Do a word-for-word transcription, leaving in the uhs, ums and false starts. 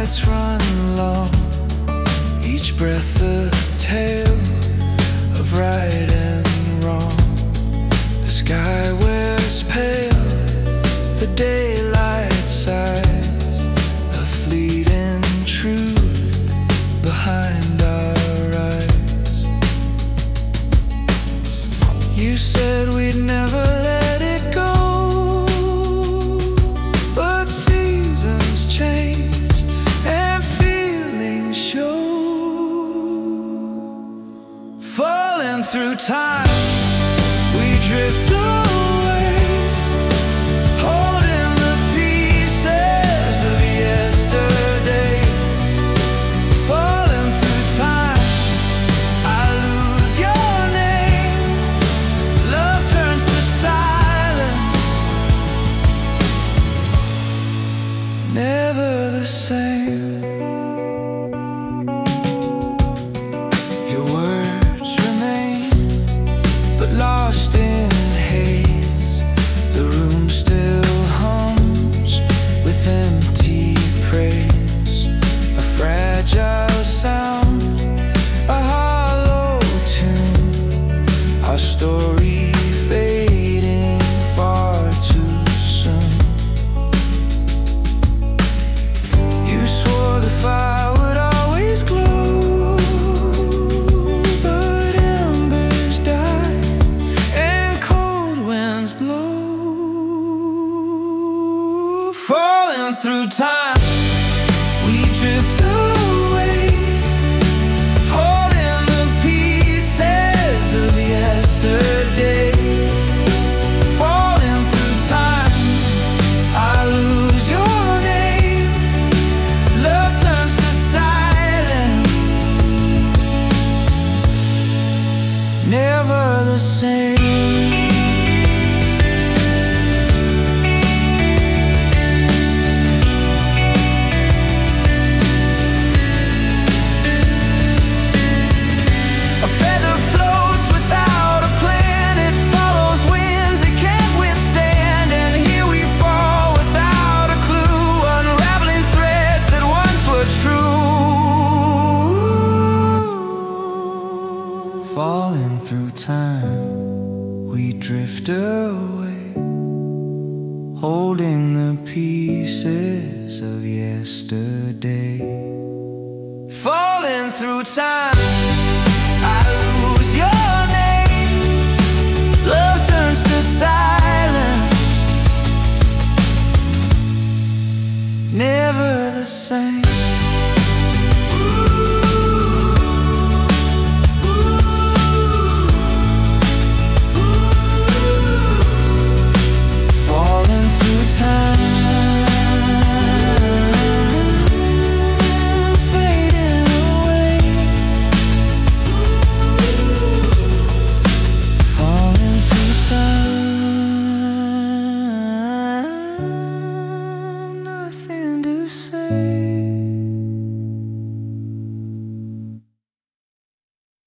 nights run long, each breath a tale of right and wrong. The sky wears pale, the daylight sighs, a fleeting truth behind our eyes. You said we'd never let it go, but seasons change and feelings show. Falling through time, we drift away, holding the pieces of yesterday. Falling through time, I lose your name. Love turns to silence, never the same. Your words remain, but lost in haze. The room still hums with empty praise. A fragile sound, a hollow tune, our story fading far too soon. You swore the fire would always glow, but embers die and cold winds blow. Falling through time, we drift away, holding the pieces of yesterday. Falling through time, I lose your name. Love turns to silence, never the same. A feather floats without a plan, it follows winds it can't withstand, and here we fall without a clue, unraveling threads that once were true. Falling through time, we drift away, holding the pieces of yesterday. Falling through time,